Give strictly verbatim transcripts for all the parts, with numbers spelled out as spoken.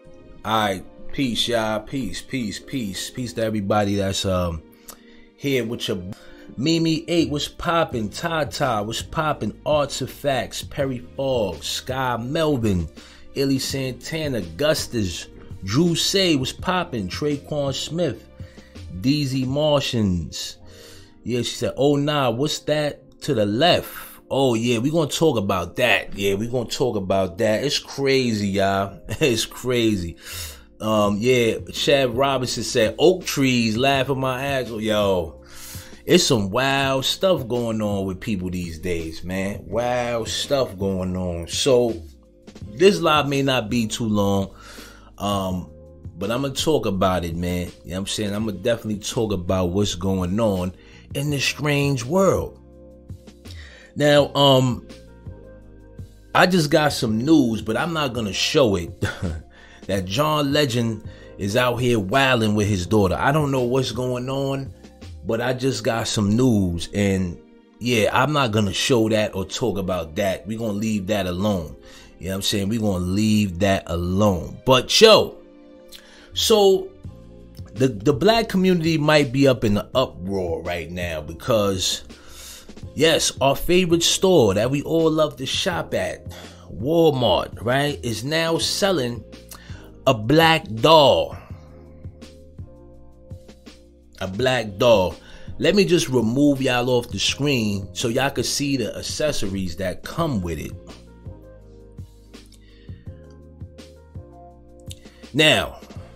Alright, peace, y'all. Peace, peace, peace. Peace to everybody that's um here with your Mimi eight. What's poppin'? Tata, what's poppin'? Artifacts, Perry Fogg, Sky Melvin, Illy Santana, Gustus, Drew Say, what's poppin'? Traquan Smith, D Z Martians. Yeah, she said, oh nah, what's that to the left? Oh yeah, we gonna talk about that. Yeah, we gonna talk about that. It's crazy, y'all. It's crazy. Um, yeah, Chad Robinson said, oak trees laughing my ass. Yo, it's some wild stuff going on with people these days, man. Wild stuff going on. So this live may not be too long. Um, but I'm gonna talk about it, man. You know what I'm saying? I'm gonna definitely talk about what's going on in this strange world. Now, um, I just got some news, but I'm not gonna show it. That John Legend is out here wilding with his daughter. I don't know what's going on, but I just got some news, and yeah, I'm not gonna show that or talk about that. We're gonna leave that alone. You know what I'm saying? We're gonna leave that alone. But yo, so the the black community might be up in the uproar right now because yes, our favorite store that we all love to shop at, Walmart, right, is now selling a black doll. A black doll. Let me just remove y'all off the screen so y'all can see the accessories that come with it. Now,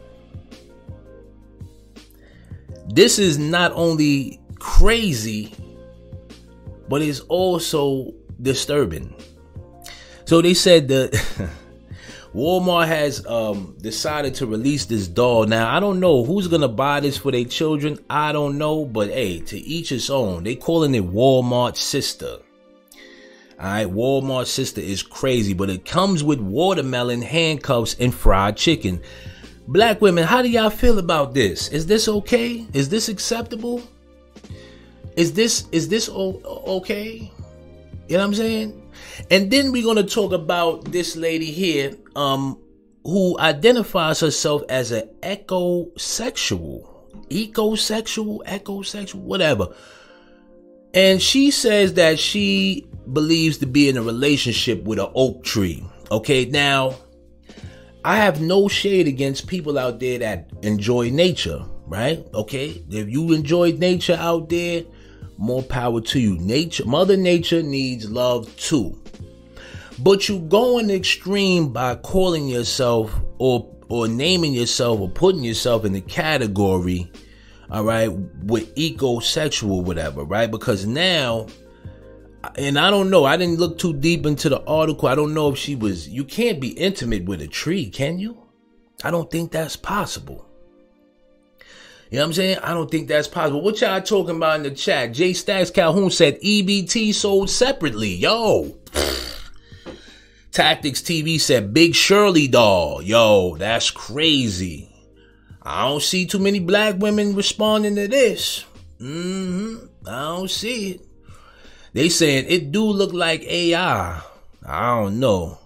this is not only crazy, but it's also disturbing. So they said that Walmart has um, decided to release this doll. Now, I don't know who's going to buy this for their children. I don't know. But hey, to each his own. They calling it Walmart Sister. All right, Walmart Sister is crazy. But it comes with watermelon, handcuffs, and fried chicken. Black women, how do y'all feel about this? Is this okay? Is this acceptable? Is this is this o- okay? You know what I'm saying? And then we're going to talk about this lady here um, who identifies herself as an ecosexual. Ecosexual, ecosexual, whatever. And she says that she believes to be in a relationship with an oak tree. Okay, now, I have no shade against people out there that enjoy nature, right? Okay, if you enjoy nature out there, more power to you. Nature, Mother Nature needs love too. But you go in the extreme by calling yourself or or naming yourself or putting yourself in the category, all right, with ecosexual, whatever, right? Because now, and I don't know, I didn't look too deep into the article. I don't know if she was, you can't be intimate with a tree, can you? I don't think that's possible. You know what I'm saying? I don't think that's possible. What y'all talking about in the chat? J Stacks Calhoun said E B T sold separately. Yo. Tactics T V said Big Shirley doll. Yo, that's crazy. I don't see too many black women responding to this. Mm-hmm. I don't see it. They saying it do look like A I. I don't know.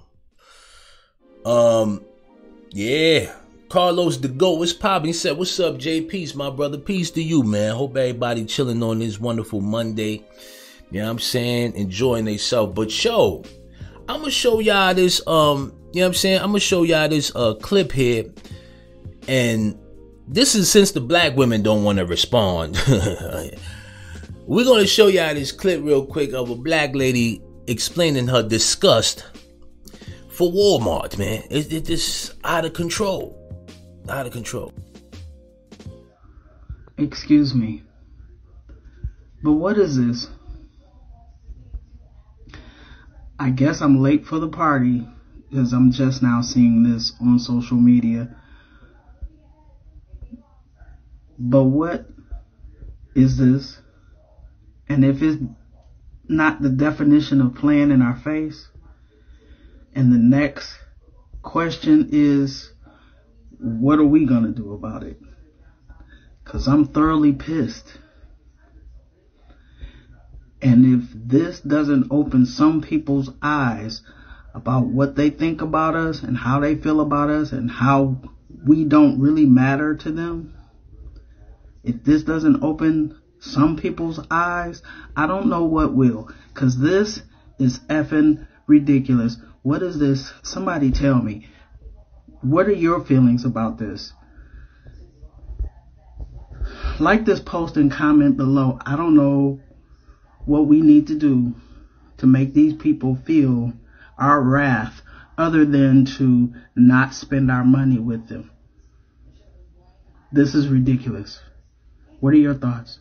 Um, yeah. Carlos the Goat was popping. He said, what's up, J? Peace, my brother. Peace to you, man. Hope everybody chilling on this wonderful Monday. You know what I'm saying? Enjoying themselves. But yo, I'm going to show y'all this, um, you know what I'm saying? I'm going to show y'all this uh, clip here. And this is since the black women don't want to respond. We're going to show y'all this clip real quick of a black lady explaining her disgust for Walmart, man. It's it, just out of control. Out of control. Excuse me, but what is this? I guess I'm late for the party because I'm just now seeing this on social media. But what is this? And if it's not the definition of playing in our face, and the next question is, what are we going to do about it? Because I'm thoroughly pissed. And if this doesn't open some people's eyes about what they think about us and how they feel about us and how we don't really matter to them, if this doesn't open some people's eyes, I don't know what will. Because this is effing ridiculous. What is this? Somebody tell me. What are your feelings about this? Like this post and comment below. I don't know what we need to do to make these people feel our wrath other than to not spend our money with them. This is ridiculous. What are your thoughts?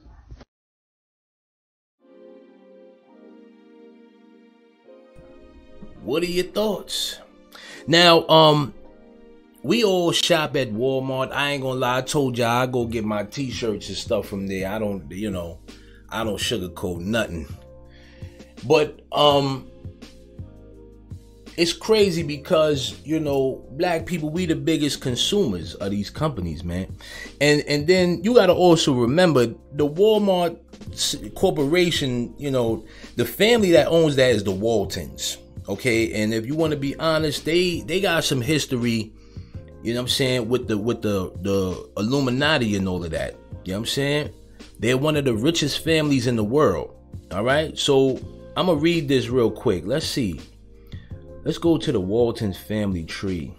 What are your thoughts? Now, um, we all shop at Walmart. I ain't gonna lie. I told y'all I go get my t-shirts and stuff from there. I don't, you know, I don't sugarcoat nothing. But, um, it's crazy because, you know, black people, we the biggest consumers of these companies, man. And and then you got to also remember the Walmart corporation, you know, the family that owns that is the Waltons. Okay. And if you want to be honest, they they got some history, you know what I'm saying, with the with the, the Illuminati and all of that. You know what I'm saying? They're one of the richest families in the world. All right. So I'm going to read this real quick. Let's see. Let's go to the Waltons family tree.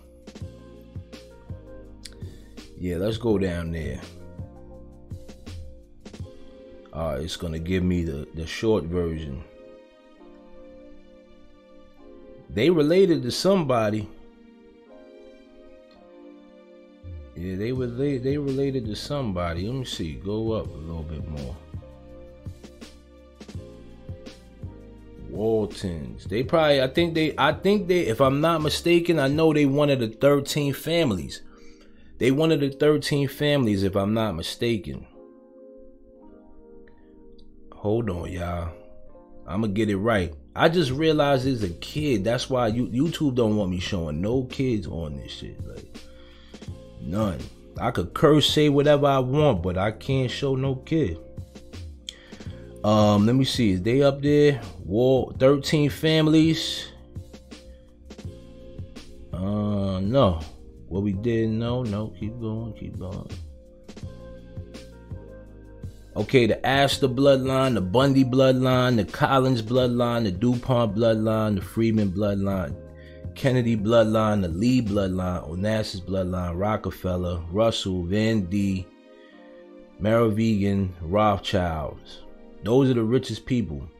Yeah, let's go down there. Uh, it's going to give me the, the short version. They related to somebody. Yeah, they were they, they related to somebody. Let me see. Go up a little bit more. Waltons. They probably, I think they, I think they, if I'm not mistaken, I know they one of the thirteen families. They one of the thirteen families, if I'm not mistaken. Hold on, y'all. I'm gonna get it right. I just realized as a kid. That's why you, YouTube don't want me showing no kids on this shit. Like, none. I could curse, say whatever I want, but I can't show no kid. Um, let me see. Is they up there? Wall thirteen families. Uh, no. What we didn't know. No, keep going, keep going. Okay, the Astor bloodline, the Bundy bloodline, the Collins bloodline, the DuPont bloodline, the Freeman bloodline, Kennedy bloodline, the Lee bloodline, Onassis bloodline, Rockefeller, Russell, Van D, Merovingian, Rothschilds. Those are the richest people.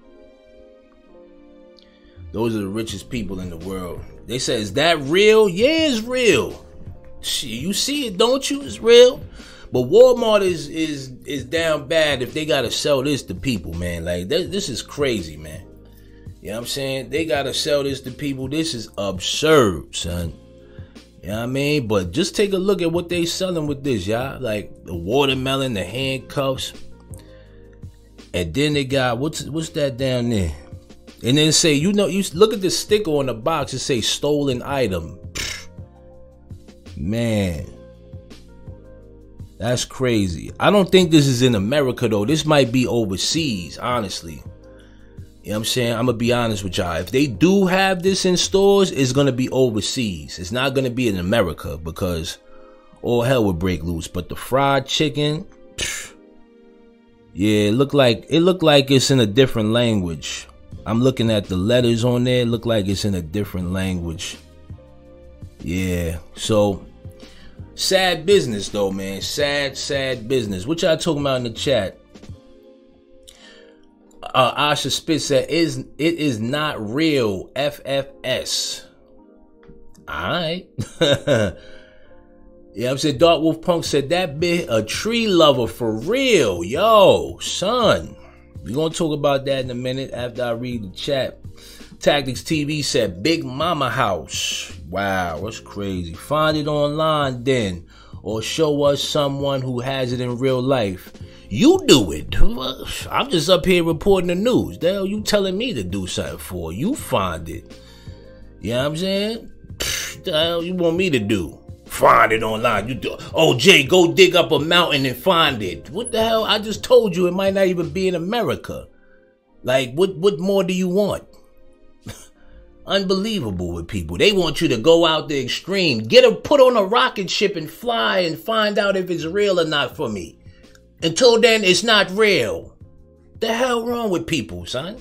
Those are the richest people in the world. They say, is that real? Yeah, it's real. Shit, you see it, don't you? It's real. But Walmart is is is down bad if they gotta sell this to people, man. Like, th- this is crazy, man. You know what I'm saying? They gotta sell this to people. This is absurd, son. You know what I mean? But just take a look at what they selling with this, y'all. Like the watermelon, the handcuffs. And then they got, what's what's that down there? And then say, you know, you look at the sticker on the box, it say stolen item. Pfft. Man. That's crazy. I don't think this is in America, though. This might be overseas, honestly. You know what I'm saying? I'm going to be honest with y'all. If they do have this in stores, it's going to be overseas. It's not going to be in America because all hell would break loose. But the fried chicken, pfft. Yeah, it looked like it looked like it's in a different language. I'm looking at the letters on there. It looked like it's in a different language. Yeah, so sad business though, man. Sad, sad business. What y'all talking about in the chat? Uh, Asha Spitz said, "Is it is not real F F S." All right. Yeah, I'm saying Dark Wolf Punk said that bit a tree lover for real. Yo, son. We're going to talk about that in a minute after I read the chat. Tactics T V said Big Mama House. Wow, that's crazy. Find it online then. Or show us someone who has it in real life. You do it. I'm just up here reporting the news. The hell you telling me to do something for? You find it. You know what I'm saying? The hell you want me to do? Find it online. You do. Oh, Jay, go dig up a mountain and find it. What the hell? I just told you it might not even be in America. Like, what, what more do you want? Unbelievable with people. They want you to go out the extreme. Get a put on a rocket ship and fly and find out if it's real or not for me. Until then, it's not real. The hell wrong with people, son?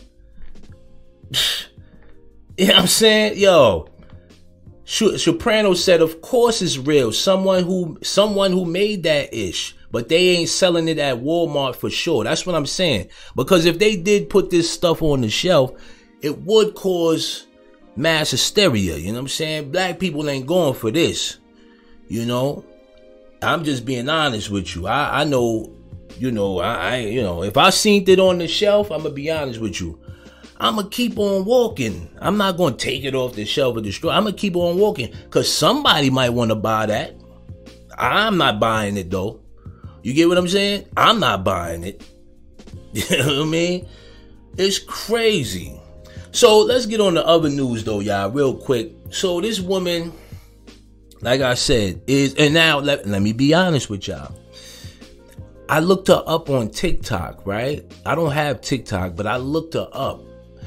You know what I'm saying? Yo, Soprano said, of course it's real. Someone who someone who made that ish. But they ain't selling it at Walmart for sure. That's what I'm saying. Because if they did put this stuff on the shelf, it would cause mass hysteria. You know what I'm saying? Black people ain't going for this. You know? I'm just being honest with you. I, I know, you know, I, I you know, if I seen it on the shelf, I'm going to be honest with you. I'm going to keep on walking. I'm not going to take it off the shelf or destroy. I'm going to keep on walking. Because somebody might want to buy that. I'm not buying it though. You get what I'm saying? I'm not buying it. You know what I mean? It's crazy. So let's get on the other news though, y'all, real quick. So this woman, like I said, is, and now let, let me be honest with y'all. I looked her up on TikTok, right? I don't have TikTok, but I looked her up.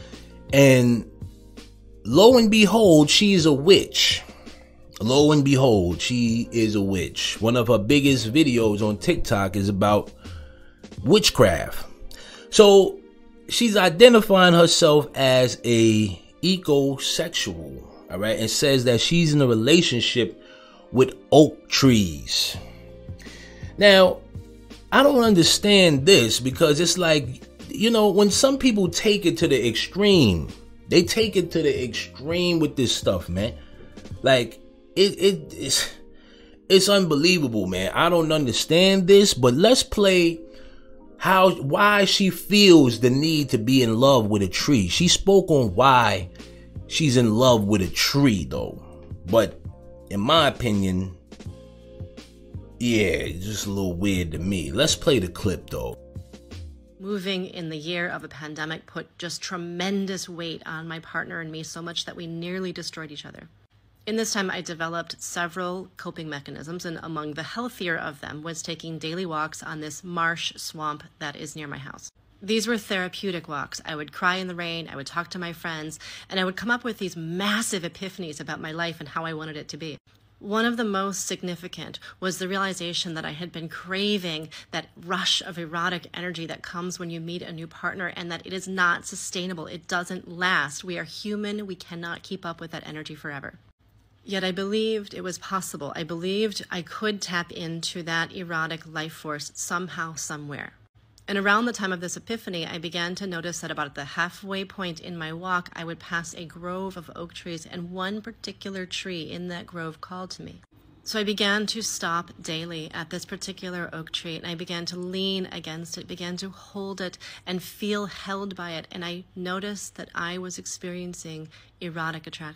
And lo and behold, she's a witch. Lo and behold, she is a witch. One of her biggest videos on TikTok is about witchcraft. So she's identifying herself as a ecosexual, all right, and says that she's in a relationship with oak trees. Now, I don't understand this because it's like, you know, when some people take it to the extreme, they take it to the extreme with this stuff, man. Like, It, it it's, it's unbelievable, man. I don't understand this, but let's play how why she feels the need to be in love with a tree. She spoke on why she's in love with a tree, though. But in my opinion, yeah, it's just a little weird to me. Let's play the clip, though. Moving in the year of a pandemic put just tremendous weight on my partner and me, so much that we nearly destroyed each other. In this time, I developed several coping mechanisms, and among the healthier of them was taking daily walks on this marsh swamp that is near my house. These were therapeutic walks. I would cry in the rain, I would talk to my friends, and I would come up with these massive epiphanies about my life and how I wanted it to be. One of the most significant was the realization that I had been craving that rush of erotic energy that comes when you meet a new partner, and that it is not sustainable. It doesn't last. We are human. We cannot keep up with that energy forever. Yet I believed it was possible. I believed I could tap into that erotic life force somehow, somewhere. And around the time of this epiphany, I began to notice that about the halfway point in my walk, I would pass a grove of oak trees, and one particular tree in that grove called to me. So I began to stop daily at this particular oak tree, and I began to lean against it, began to hold it and feel held by it. And I noticed that I was experiencing erotic attraction.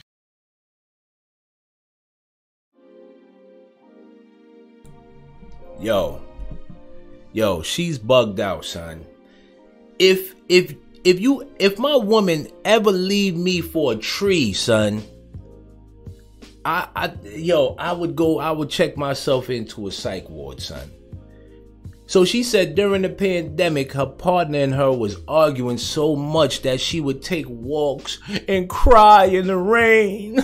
Yo, yo, she's bugged out, son. If, if, if you, if my woman ever leave me for a tree, son, I, I, yo, I would go, I would check myself into a psych ward, son. So she said during the pandemic, her partner and her was arguing so much that she would take walks and cry in the rain.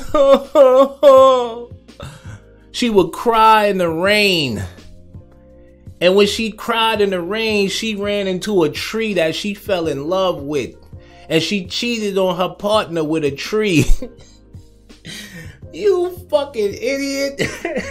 She would cry in the rain. And when she cried in the rain, she ran into a tree that she fell in love with. And she cheated on her partner with a tree. You fucking idiot.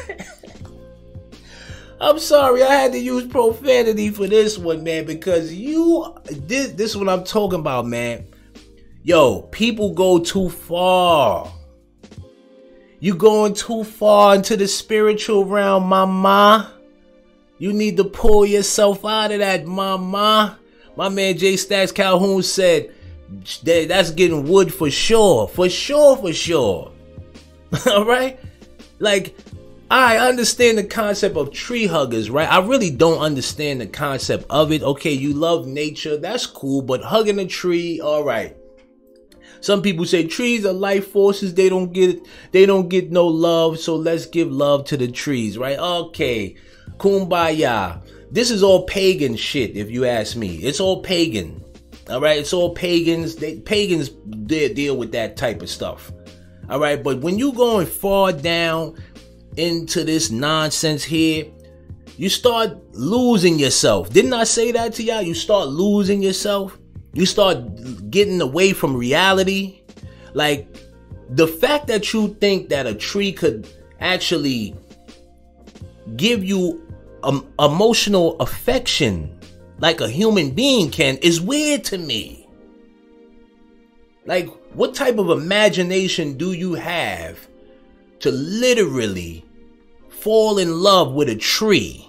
I'm sorry, I had to use profanity for this one, man, because you, this, this is what I'm talking about, man. Yo, people go too far. You going too far into the spiritual realm, mama. You need to pull yourself out of that, mama. My man J Stacks Calhoun said, that's getting wood for sure. For sure, for sure. All right? Like, I understand the concept of tree huggers, right? I really don't understand the concept of it. Okay, you love nature. That's cool. But hugging a tree, all right. Some people say trees are life forces. They don't get, they don't get no love. So let's give love to the trees, right? Okay. Kumbaya. This is all pagan shit, if you ask me. It's all pagan. All right, it's all pagans. They, pagans they deal with that type of stuff. All right. But when you going far down into this nonsense here, you start losing yourself. Didn't I say that to y'all? You start losing yourself. You start getting away from reality. Like, the fact that you think that a tree could actually give you um, emotional affection like a human being can is weird to me. Like, what type of imagination do you have to literally fall in love with a tree?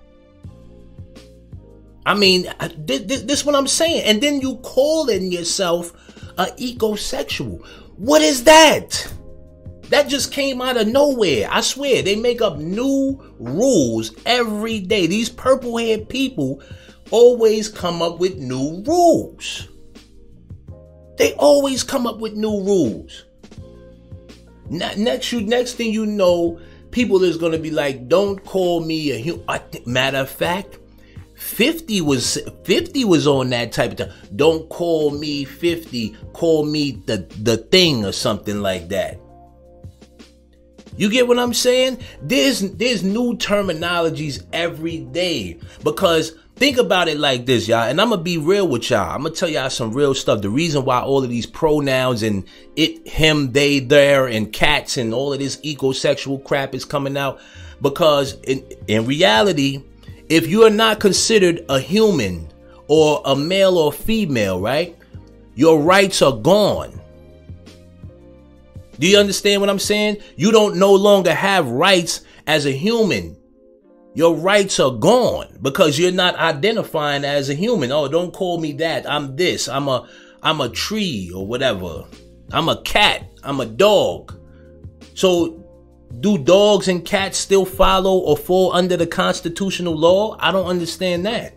I mean, this, this, this is what I'm saying. And then you calling yourself an ecosexual. What is that? That just came out of nowhere. I swear, they make up new rules every day. These purple-haired people always come up with new rules. They always come up with new rules. Next, you, next thing you know, people is going to be like, don't call me a human. Matter of fact, fifty was fifty was on that type of time. Don't call me fifty, call me the, the thing or something like that. You get what I'm saying? There's there's new terminologies every day. Because think about it like this, y'all. And I'm going to be real with y'all. I'm going to tell y'all some real stuff. The reason why all of these pronouns and it, him, they, their, and cats and all of this ecosexual crap is coming out. Because in, in reality, if you are not considered a human or a male or female, right, your rights are gone. Do you understand what I'm saying? You don't no longer have rights as a human. Your rights are gone because you're not identifying as a human. Oh, don't call me that. I'm this. I'm a I'm a tree or whatever. I'm a cat. I'm a dog. So do dogs and cats still follow or fall under the constitutional law? I don't understand that.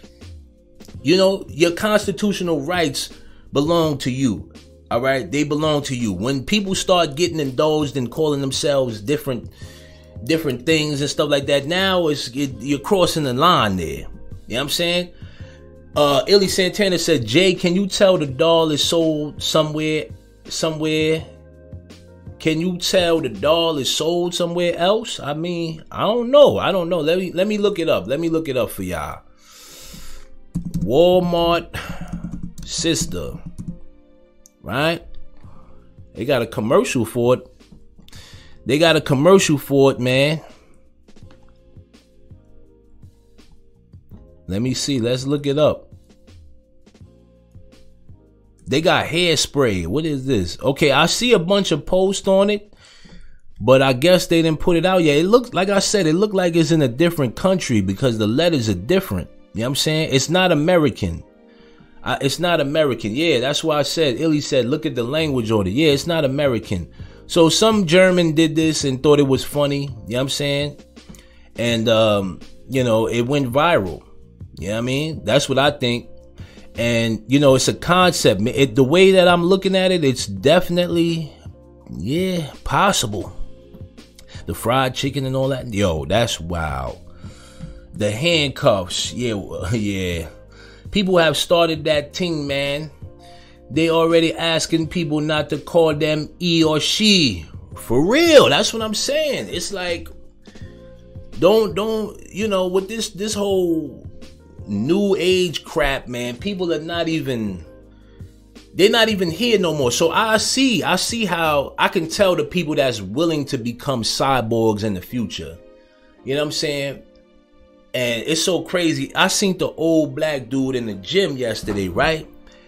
You know, your constitutional rights belong to you. All right. They belong to you. When people start getting indulged and calling themselves different different things and stuff like that, now it's it, you're crossing the line there. You know what I'm saying? Uh, Illy Santana said, Jay, can you tell the doll is sold somewhere, somewhere? Can you tell the doll is sold somewhere else? I mean, I don't know. I don't know. Let me, let me look it up. Let me look it up for y'all. Walmart sister. Right? They got a commercial for it. They got a commercial for it, man. Let me see. Let's look it up. They got hairspray. What is this? Okay, I see a bunch of posts on it, but I guess they didn't put it out yet. It looks, like I said, it looked like it's in a different country because the letters are different. You know what I'm saying? It's not American. Uh, it's not American. Yeah, that's why I said, Illy said, look at the language on it. Yeah, it's not American. So some German did this and thought it was funny. You know what I'm saying? And, um, you know, it went viral. You know what I mean? That's what I think. And, you know, it's a concept. It, the way that I'm looking at it, it's definitely, yeah, possible. The fried chicken and all that. Yo, that's wow. The handcuffs. Yeah, yeah. People have started that thing, man. They already asking people not to call them he or she. For real. That's what I'm saying. It's like, don't, don't, you know, with this, this whole new age crap, man, people are not even, they're not even here no more. So I see, I see how I can tell the people that's willing to become cyborgs in the future. You know what I'm saying? And it's so crazy. I seen the old black dude in the gym yesterday, right?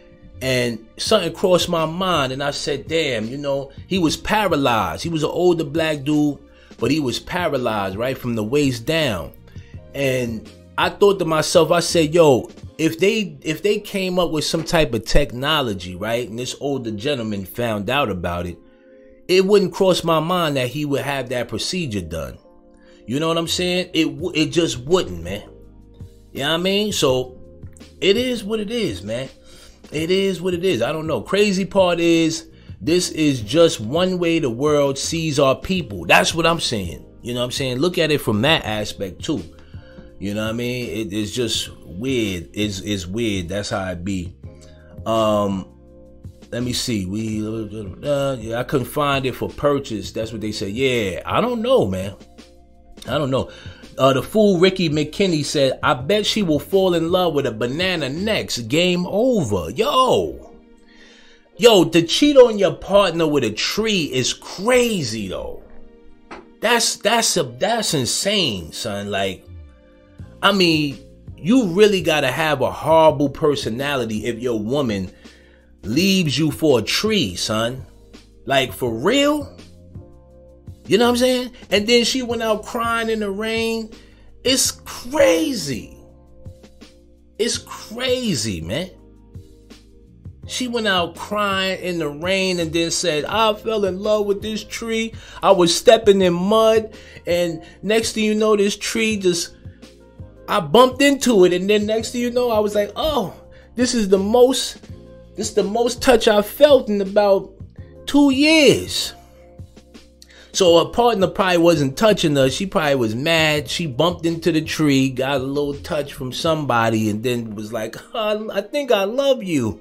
And something crossed my mind and I said, damn, you know, he was paralyzed. He was an older black dude, but he was paralyzed, right, from the waist down. And I thought to myself, I said, yo, if they if they came up with some type of technology, right, and this older gentleman found out about it, it wouldn't cross my mind that he would have that procedure done. You know what I'm saying? It it just wouldn't, man. You know what I mean? So it is what it is, man. It is what it is. I don't know. Crazy part is this is just one way the world sees our people. That's what I'm saying. You know what I'm saying? Look at it from that aspect too. You know what I mean? It is just weird. It's, it's weird. That's how it be. Um, let me see. We uh, yeah, I couldn't find it for purchase. That's what they said. Yeah, I don't know, man. I don't know. Uh, the fool Ricky McKinney said, I bet she will fall in love with a banana next. Game over. Yo. Yo, to cheat on your partner with a tree is crazy, though. That's, that's, a, that's insane, son. Like, I mean, you really gotta have a horrible personality if your woman leaves you for a tree, son. Like, for real? You know what I'm saying? And then she went out crying in the rain. It's crazy. It's crazy, man. She went out crying in the rain and then said, I fell in love with this tree. I was stepping in mud. And next thing you know, this tree just, I bumped into it. And then next thing you know, I was like, oh, this is the most, this is the most touch I've felt in about two years. So her partner probably wasn't touching her. She probably was mad. She bumped into the tree, got a little touch from somebody, and then was like, oh, I think I love you.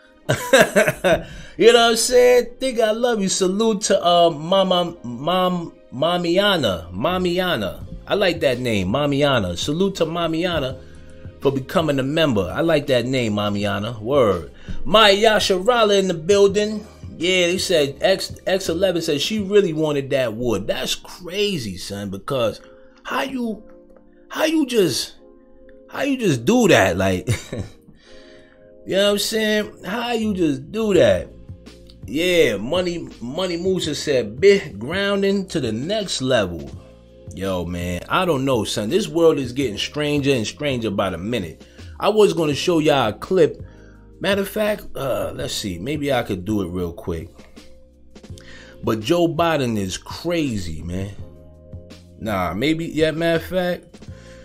You know what I'm saying? Think I love you. Salute to uh, Mama, Mom, Mamiana. Mamiana. I like that name, Mamiana. Salute to Mamiana for becoming a member. I like that name, Mamiana. Word. Maya Sharala in the building. Yeah, they said X X eleven said she really wanted that wood. That's crazy, son, because how you how you just how you just do that? Like, you know what I'm saying? How you just do that? Yeah, Money Money Musa said big grounding to the next level. Yo, man, I don't know, son. This world is getting stranger and stranger by the minute. I was gonna show y'all a clip. Matter of fact, uh, let's see. Maybe I could do it real quick. But Joe Biden is crazy, man. Nah, maybe, yeah, matter of fact.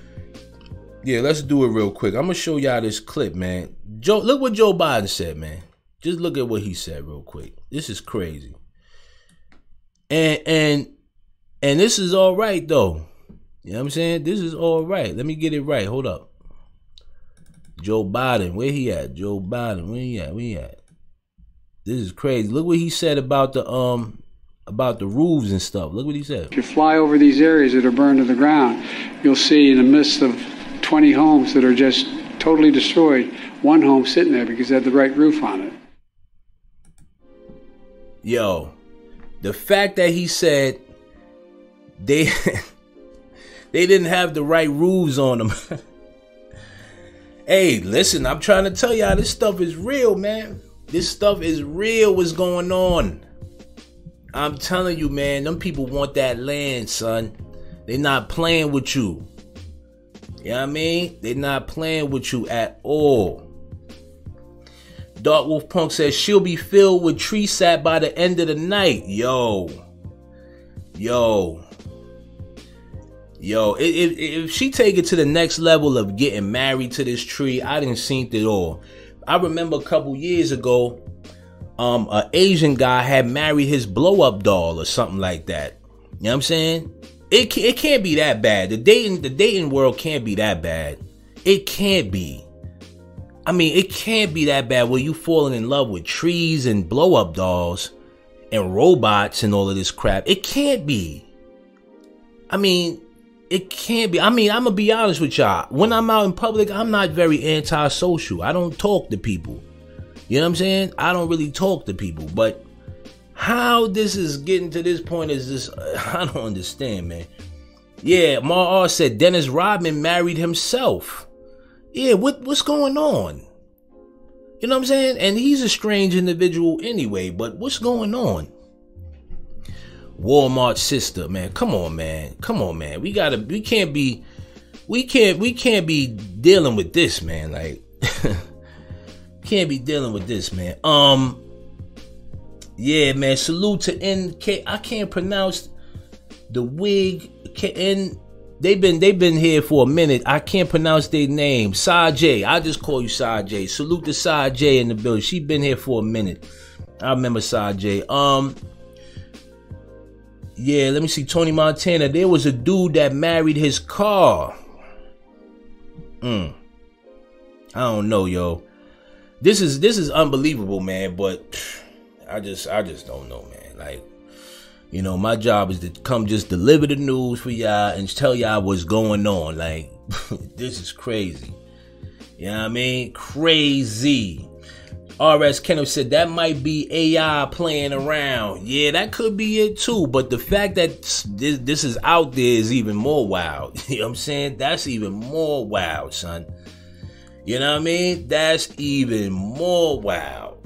Yeah, let's do it real quick. I'm going to show y'all this clip, man. Joe, look what Joe Biden said, man. Just look at what he said real quick. This is crazy. And, and, and this is all right, though. You know what I'm saying? This is all right. Let me get it right. Hold up. Joe Biden, where he at? Joe Biden, where he at? Where he at? This is crazy. Look what he said about the um about the roofs and stuff. Look what he said. If you fly over these areas that are burned to the ground, you'll see in the midst of twenty homes that are just totally destroyed, one home sitting there because it had the right roof on it. Yo, the fact that he said they they didn't have the right roofs on them. Hey, listen, I'm trying to tell y'all this stuff is real, man. This stuff is real. What's going on? I'm telling you, man, them people want that land, son. They're not playing with you. You know what I mean? They're not playing with you at all. Dark Wolf Punk says she'll be filled with tree sap by the end of the night. Yo. Yo. Yo, if, if she take it to the next level of getting married to this tree, I didn't see it all. I remember a couple years ago, um, an Asian guy had married his blow-up doll or something like that. You know what I'm saying? It it can't be that bad. The dating the dating world can't be that bad. It can't be. I mean, it can't be that bad where you falling in love with trees and blow-up dolls and robots and all of this crap. It can't be. I mean. It can't be. I mean, I'm going to be honest with y'all. When I'm out in public, I'm not very antisocial. I don't talk to people. You know what I'm saying? I don't really talk to people. But how this is getting to this point is just, I don't understand, man. Yeah, Mar R said Dennis Rodman married himself. Yeah, what what's going on? You know what I'm saying? And he's a strange individual anyway, but what's going on? Walmart sister, man. Come on, man. Come on, man. We gotta, we can't be, we can't, we can't be dealing with this, man. Like, can't be dealing with this, man. Um, yeah, man. Salute to N K. I can't pronounce the wig. N. They've been, they've been here for a minute. I can't pronounce their name. Sajay. I just call you Sajay. Salute to Sajay in the building. She been here for a minute. I remember Sajay. Um. Yeah, let me see. Tony Montana. There was a dude that married his car. Mm. I don't know, yo. this is this is unbelievable, man. But I just I just don't know, man. Like, you know, my job is to come just deliver the news for y'all and tell y'all what's going on. Like, this is crazy. You know what I mean? Crazy. R S Kenneth said that might be A I playing around. Yeah, that could be it too. But the fact that this, this is out there is even more wild. You know what I'm saying? That's even more wild, son. You know what I mean? That's even more wild.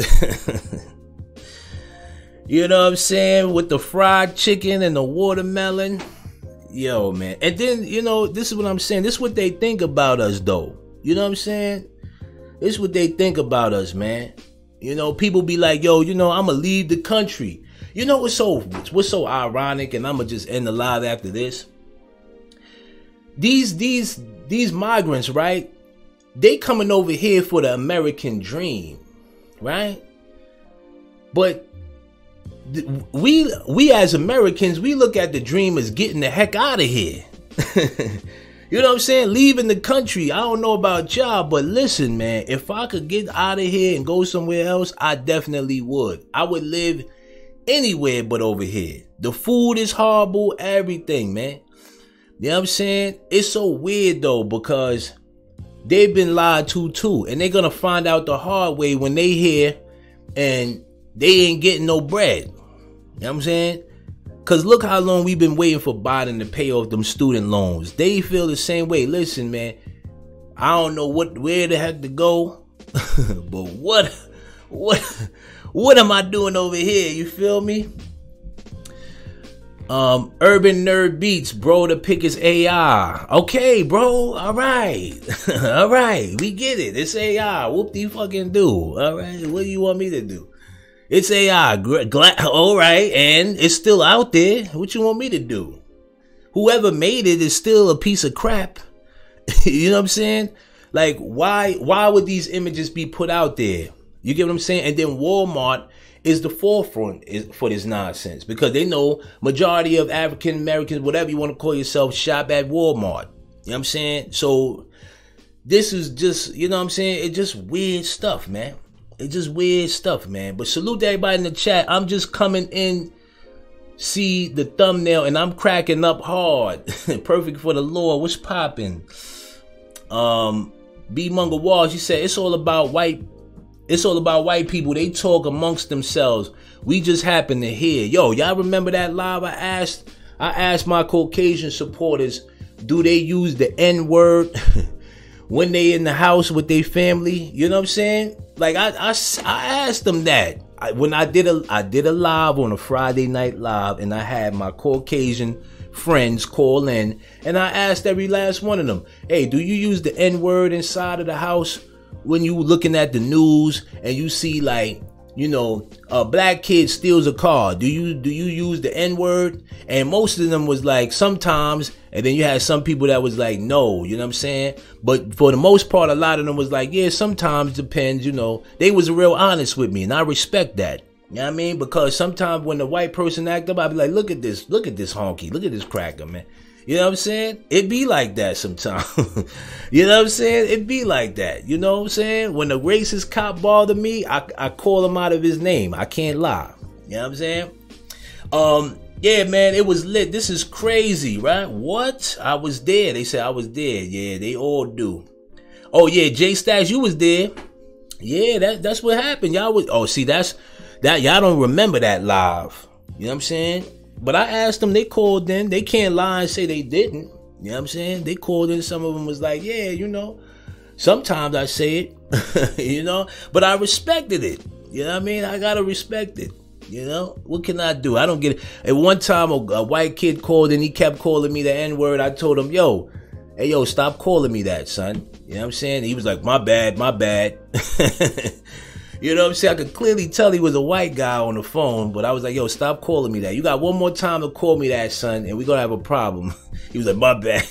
You know what I'm saying? With the fried chicken and the watermelon. Yo, man. And then, you know, this is what I'm saying. This is what they think about us, though. You know what I'm saying? This is what they think about us, man. You know, people be like, yo, you know, I'm going to leave the country. You know what's so, what's so ironic, and I'm going to just end the live after this? These, these, these migrants, right? They coming over here for the American dream, right? But th- we, we as Americans, we look at the dream as getting the heck out of here. You know what I'm saying? Leaving the country. I don't know about y'all, but listen, man, if I could get out of here and go somewhere else, I definitely would. I would live anywhere but over here. The food is horrible, everything, man. You know what I'm saying? It's so weird, though, because they've been lied to, too. And they're going to find out the hard way when they here and they ain't getting no bread. You know what I'm saying? Because look how long we've been waiting for Biden to pay off them student loans. They feel the same way. Listen, man, I don't know what where the heck to go, but what, what, what am I doing over here? You feel me? Um, Urban Nerd Beats, bro, the pick is A I. Okay, bro, all right. All right, we get it. It's A I. Whoop de fucking do. All right, what do you want me to do? It's A I. Gla- all right, and it's still out there. What you want me to do? Whoever made it is still a piece of crap. You know what I'm saying? Like, why why would these images be put out there? You get what I'm saying? And then Walmart is the forefront for this nonsense because they know majority of African Americans, whatever you want to call yourself, shop at Walmart. You know what I'm saying? So this is just, you know what I'm saying? It's just weird stuff, man. It's just weird stuff, man. But salute to everybody in the chat. I'm just coming in, see the thumbnail, and I'm cracking up hard. Perfect for the Lord. What's popping? Um, B. Munger Wall, she said, it's all about white. It's all about white people. They talk amongst themselves. We just happen to hear. Yo, y'all remember that live? I asked, I asked my Caucasian supporters, do they use the N-word when they in the house with their family? You know what I'm saying? Like, I, I, I asked them that. I, when I did a I did a live on a Friday night live, and I had my Caucasian friends call in, and I asked every last one of them, hey, do you use the N-word inside of the house when you looking at the news and you see, like, you know, a black kid steals a car? Do you do you use the N-word? And most of them was like, sometimes. And then you had some people that was like, no, you know what I'm saying? But for the most part, a lot of them was like, yeah, sometimes depends, you know. They was real honest with me, and I respect that. You know what I mean? Because sometimes when the white person act up, I'd be like, look at this, look at this honky, look at this cracker, man. You know what I'm saying? It be like that sometimes. You know what I'm saying? It be like that. You know what I'm saying? When the racist cop bother me, I, I call him out of his name. I can't lie. You know what I'm saying? Um, yeah, man, it was lit. This is crazy, right? What? I was there. They said I was there. Yeah, they all do. Oh, yeah, Jay Stash, you was there. Yeah, that that's what happened. Y'all was, oh, see, that's, that, y'all don't remember that live. You know what I'm saying? But I asked them, they called in. They can't lie and say they didn't. You know what I'm saying? They called in. Some of them was like, yeah, you know, sometimes I say it, you know, but I respected it. You know what I mean? I got to respect it. You know, what can I do? I don't get it. At one time, a, a white kid called and he kept calling me the N-word. I told him, yo, hey, yo, stop calling me that, son. You know what I'm saying? He was like, my bad, my bad. You know what I'm saying? I could clearly tell he was a white guy on the phone, but I was like, yo, stop calling me that. You got one more time to call me that, son, and we're going to have a problem. He was like, my bad.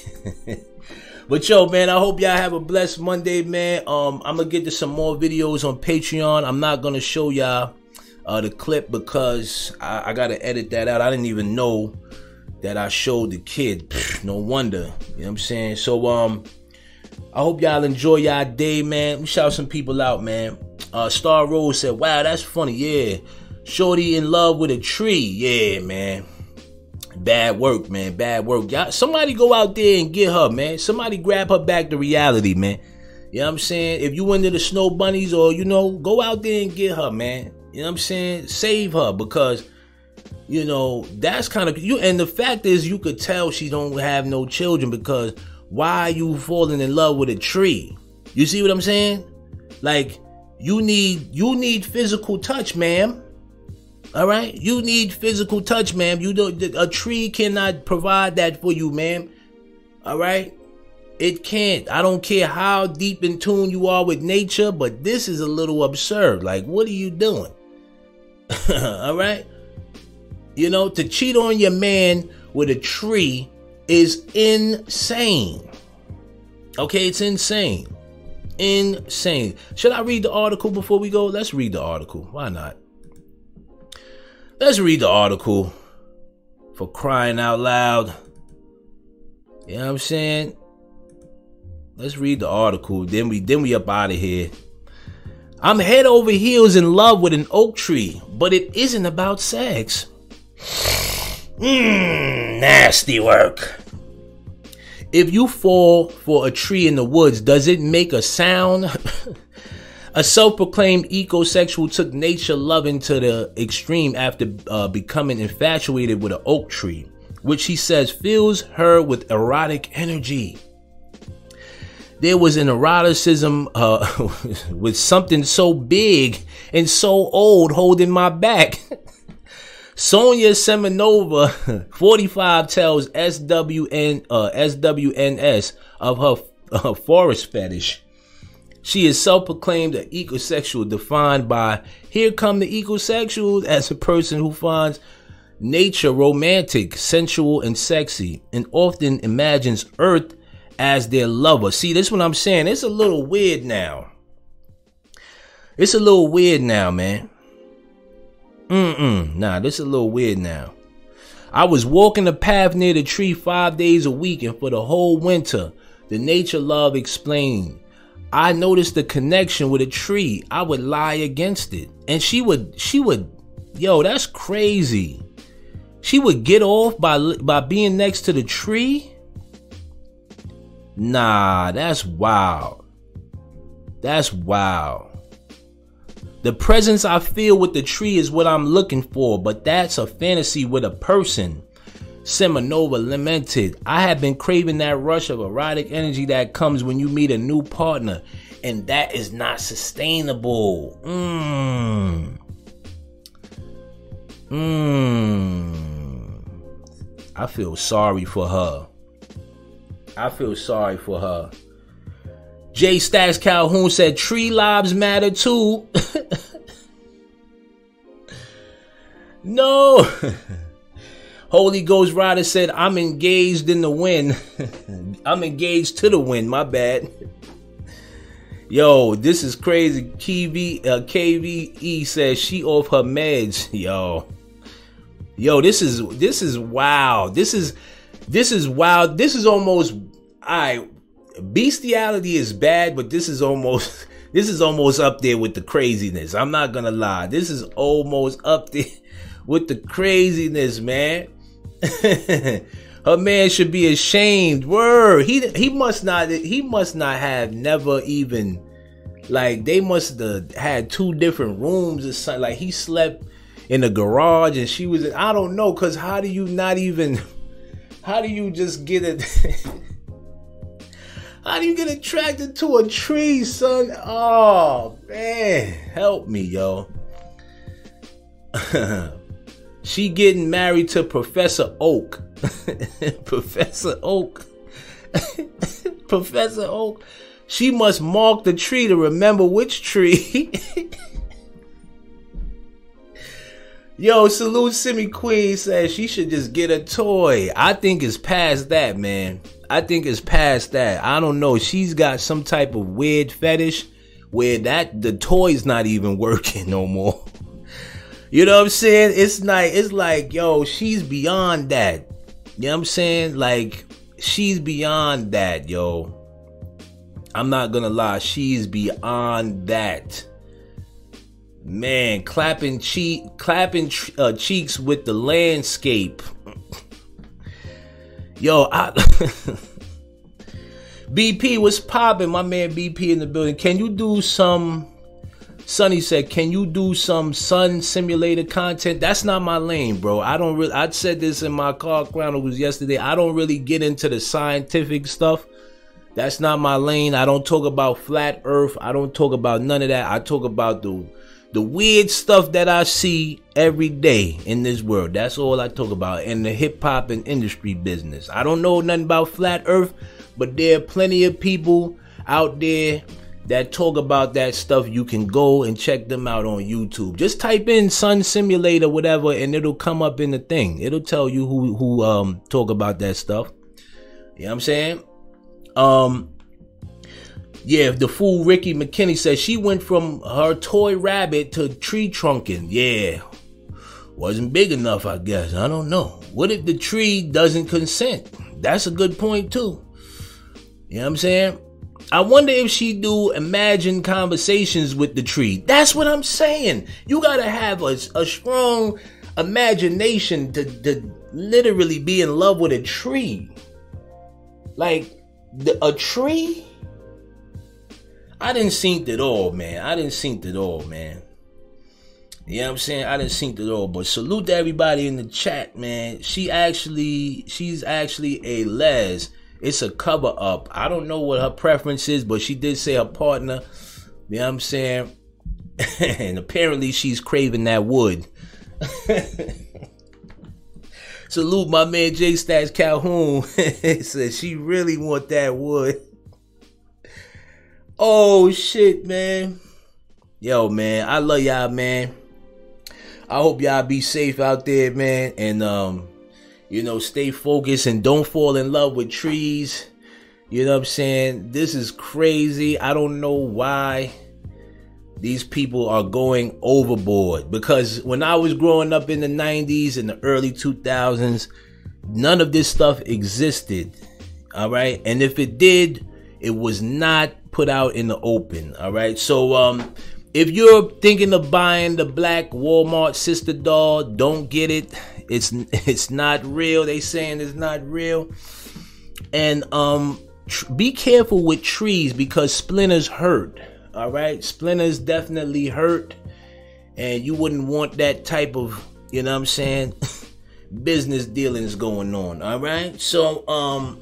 But yo, man, I hope y'all have a blessed Monday, man. Um, I'm going to get to some more videos on Patreon. I'm not going to show y'all uh, the clip because I, I got to edit that out. I didn't even know that I showed the kid. Pfft, no wonder. You know what I'm saying? So, um, I hope y'all enjoy y'all day, man. Let me shout some people out, man. Uh, Star Rose said, wow, that's funny. Yeah. Shorty in love with a tree. Yeah, man. Bad work, man. Bad work. Y'all, somebody go out there and get her, man. Somebody grab her back to reality, man. You know what I'm saying? If you into the snow bunnies or, you know, go out there and get her, man. You know what I'm saying? Save her, because, you know, that's kind of you. And the fact is, you could tell she don't have no children, because why are you falling in love with a tree? You see what I'm saying? Like, you need you need physical touch, ma'am. All right, you need physical touch, ma'am. You don't. A tree cannot provide that for you, ma'am. All right, it can't. I don't care how deep in tune you are with nature, but this is a little absurd. Like, what are you doing? All right, you know, to cheat on your man with a tree is insane. Okay, it's insane. Insane. Should I read the article before we go? Let's read the article. Why not? Let's read the article, for crying out loud. You know what I'm saying? Let's read the article. Then we then we up out of here. I'm head over heels in love with an oak tree, but it isn't about sex. Mmm, nasty work. If you fall for a tree in the woods, does it make a sound? A self-proclaimed ecosexual took nature loving to the extreme after uh, becoming infatuated with an oak tree, which he says fills her with erotic energy. There was an eroticism uh, with something so big and so old holding my back. Sonia Semenova, forty-five, tells S W N uh, S W N S of her uh, forest fetish. She is self-proclaimed an ecosexual, defined by, here come the ecosexuals, as a person who finds nature romantic, sensual, and sexy, and often imagines Earth as their lover. See, this is what I'm saying. It's a little weird now. It's a little weird now, man. Mm-mm. Nah, this is a little weird now. I was walking the path near the tree five days a week, and for the whole winter, the nature love explained, I noticed the connection with a tree. I would lie against it. And she would, she would, yo, that's crazy. She would get off by, by being next to the tree? Nah, that's wild. That's wild. The presence I feel with the tree is what I'm looking for, but that's a fantasy with a person. Semenova lamented, I have been craving that rush of erotic energy that comes when you meet a new partner, and that is not sustainable. Mmm. Mmm. I feel sorry for her. I feel sorry for her. J. Stacks Calhoun said, tree lives matter too. No. Holy Ghost Rider said, I'm engaged in the wind. I'm engaged to the wind, my bad. Yo, this is crazy. K V, uh, K V E says she off her meds. Yo. Yo, this is, this is wild. This is, this is wild. This is almost, I, bestiality is bad, but this is almost, this is almost up there with the craziness. I'm not gonna lie. This is almost up there with the craziness, man. Her man should be ashamed. Word. He he must not he must not have never even, like, they must have had two different rooms or something. Like, he slept in the garage and she was in, I don't know, cause how do you not even how do you just get it how do you get attracted to a tree, son? Oh man, help me, yo. She getting married to Professor Oak. Professor Oak. Professor Oak. She must mark the tree to remember which tree. Yo, Salute Simi Queen says she should just get a toy. I think it's past that, man. I think it's past that. I don't know. She's got some type of weird fetish where that the toy's not even working no more. You know what I'm saying? It's like, it's like, yo, she's beyond that. You know what I'm saying? Like, she's beyond that, yo. I'm not gonna lie, she's beyond that. Man, clapping cheek, clapping uh, cheeks with the landscape. Yo, I B P, what's poppin'? My man B P in the building. Can you do some? Sonny said, can you do some sun simulator content? That's not my lane, bro. I don't really. I said this in my Car Chronicles yesterday. I don't really get into the scientific stuff. That's not my lane. I don't talk about flat Earth. I don't talk about none of that. I talk about the the weird stuff that I see every day in this world. That's all I talk about. In the hip hop and industry business. I don't know nothing about flat Earth, but there are plenty of people out there that talk about that stuff. You can go and check them out on YouTube. Just type in Sun Simulator, whatever, and it'll come up in the thing. It'll tell you who who um talk about that stuff. You know what I'm saying? Um, yeah, the fool Ricky McKinney says she went from her toy rabbit to tree trunking. Yeah, wasn't big enough, I guess. I don't know. What if the tree doesn't consent? That's a good point too. You know what I'm saying? I wonder if she do imagined conversations with the tree. That's what I'm saying. You gotta have a, a strong imagination to, to literally be in love with a tree. Like, the, a tree? I didn't think it all, man. I didn't think it all, man. You know what I'm saying? I didn't think it all. But salute to everybody in the chat, man. She actually, she's actually a les. It's a cover up. I don't know what her preference is, but she did say her partner. You know what I'm saying? And apparently she's craving that wood. Salute my man J Stats Calhoun. He said she really want that wood. Oh shit, man. Yo, man, I love y'all, man. I hope y'all be safe out there, man. And um, you know, stay focused and don't fall in love with trees. You know what I'm saying? This is crazy. I don't know why these people are going overboard, because when I was growing up in the nineties and the early two thousands, none of this stuff existed. All right. And if it did, it was not put out in the open. All right. So um, if you're thinking of buying the black Walmart sister doll, don't get it. It's it's not real. They saying it's not real. And um, tr- be careful with trees, because splinters hurt. All right, splinters definitely hurt, and you wouldn't want that type of, you know what I'm saying, business dealings going on. All right, so um,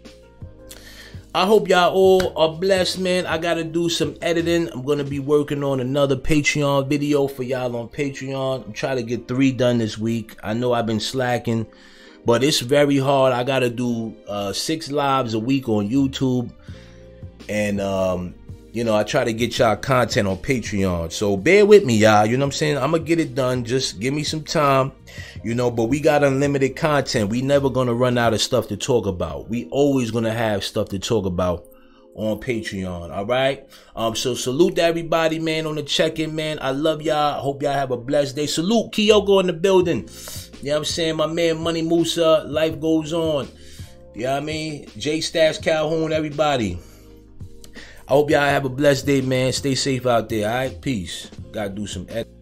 I hope y'all all are blessed, man. I gotta do some editing. I'm gonna be working on another Patreon video for y'all on Patreon. I'm trying to get three done this week. I know I've been slacking, but it's very hard. I gotta do uh, six lives a week on YouTube, and um. You know, I try to get y'all content on Patreon. So bear with me, y'all. You know what I'm saying? I'm going to get it done. Just give me some time. You know, but we got unlimited content. We never going to run out of stuff to talk about. We always going to have stuff to talk about on Patreon. All right? Um, so salute to everybody, man, on the check-in, man. I love y'all. I hope y'all have a blessed day. Salute Kyoko in the building. You know what I'm saying? My man, Money Musa. Life goes on. You know what I mean? J Stats Calhoun, everybody. I hope y'all have a blessed day, man. Stay safe out there, all right? Peace. Gotta do some editing.